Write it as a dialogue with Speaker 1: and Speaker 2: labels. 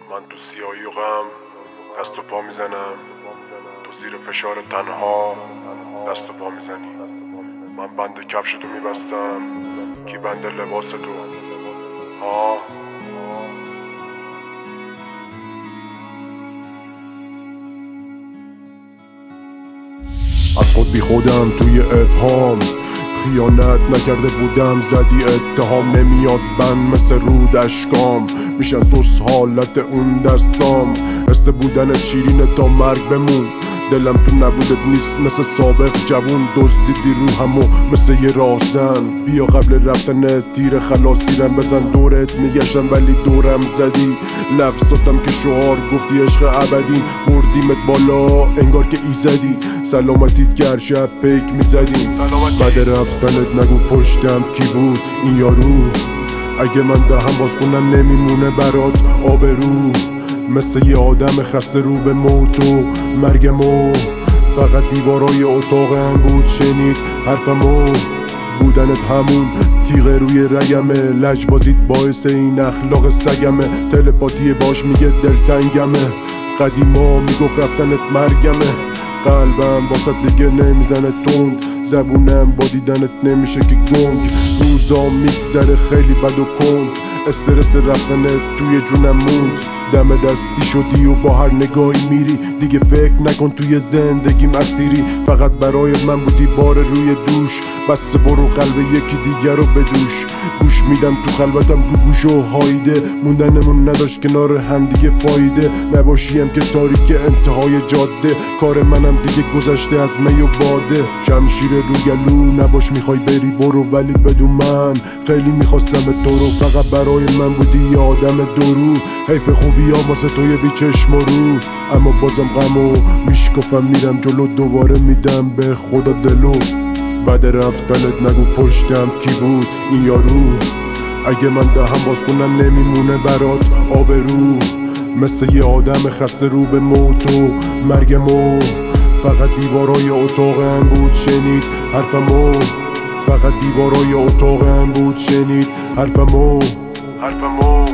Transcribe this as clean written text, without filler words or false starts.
Speaker 1: من تو سیاهی و غم دست و پا میزنم، تو زیر فشار تنها دست و پا میزنی. من بند کفش تو میبستم، کی بند لباس تو؟ از خود بی خودم توی ابهام، خیانت نکرده بودم زدی اتهام. نمیاد بند مثل رود اشکام، میشن سوس حالت اون دستام. حرص بودن شیرین تا مرگ بمون، دلم تو نبودت نیست مثل سابق جوون. دزدیدی روحمو مثل یه راهزن، بیا قبل رفتن تیر خلاصیرم بزن. دورت میگشتم ولی دورم زدی، لفظاتم که شعار گفتی عشق ابدی. بردیمت بالا انگار که ایزدی، سلامتیت گر شب پیک میزدیم. بعد رفتنت نگو پشتم کی بود این یارو، اگه من دهم باز کنم نمیمونه برات آبرو. مثل یه آدم خسته رو به موت و مرگمو، فقط دیوارای اتاقم بود شنید حرفمو. بودنت همون تیغ روی رگمه، لجبازیت باعث این اخلاق سگمه. تلپاتی باش میگه دلتنگمه، قدیما میگفت رفتنت مرگمه. قلبم واسه دیگه نمیزنه تند، زبونم با دیدنت نمیشه که گنگ. روزا میگذره خیلی بد و کند، استرس رفتنت توی جونم موند. دم دستی شدی و با هر نگاهی میری، دیگه فکر نکن توی زندگیم اسیری. فقط برای من بودی بار روی دوش، بس برو قلب یکی دیگر رو بدوش. گوش میدم تو خلوتم تو گوش و هایده، موندنمون نداشت کنار هم دیگه فایده. نباشیم که تاریک انتهای جاده، کار منم دیگه گذشته از می و باده. شمشیر رو گلو نباش میخوای بری برو، ولی بدون من خیلی میخواستم تو رو. فقط برای من بودی یه آدم درو، حیف خوبی ها واسه توی بی چشم و رو. اما بازم غمو میشکافم میرم جلو، دوباره میدم به خدا دلو. بعد رفتنت نگو پشتم کی بود این یارو، اگه من دهم باز کنم نمیمونه برات آبرو. مثل یه آدم خسته رو به موت و مرگمو، فقط دیوارای اتاقم بود شنید حرفمو. فقط دیوارای اتاقم بود شنید حرفمو.